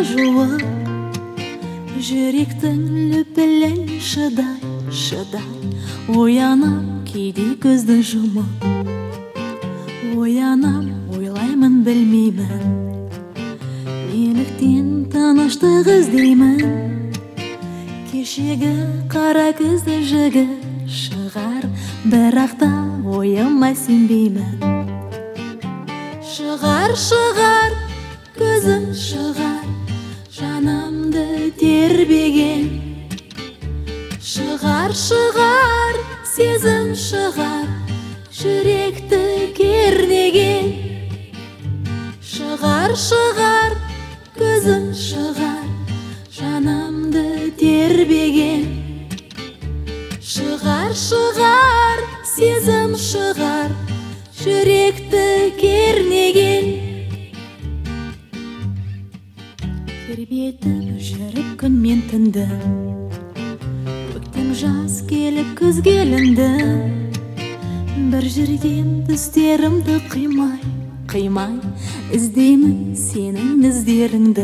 жуып, жүректің лүпілін шыдай оянам кейде көзді жұмып. Оянам, ойлаймын, білмеймін, неліктен тыныштық іздеймін. Кешегі қара көзді жігіт шығар, бірақ та ойыма сенбеймін. Шығар, көзім шығар, жанымды тербеген. Шығар, сезім шығар, жүректі кернеген. Шығар, көзім шығар, жанымды тербеген. Шығар, сезім шығар, жүректі кернеген. Тербетіп жүріп күн мен түнді, көктем жаз келіп күз келінді. Бір жерден түстерімді қимай іздеймін сенің іздеріңді.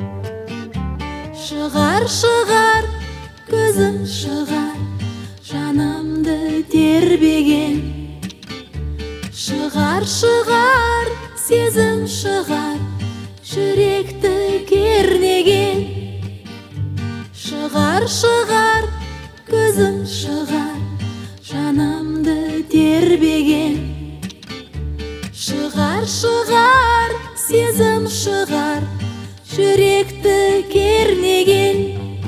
Шығар, көзім шығар, жанымды тербеген. Шығар, сезім шығар, жүректі кернеген. Шығар, көзім шығар, жанымды тербеген. Шығар, сезім шығар, жүректі кернеген.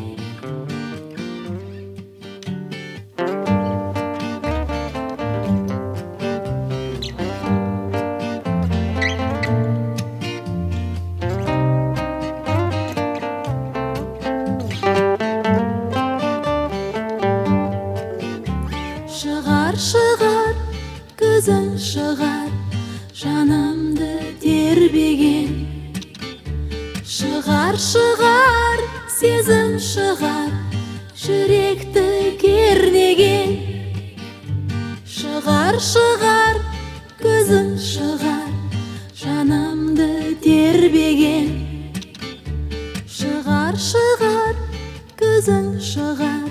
Шығар, көзің шығар, жанымды тербеген. Шығар, сезім шығар, жүректі кернеген. Шығар, көзің шығар, жанымды тербеген. Шығар, көзің шығар,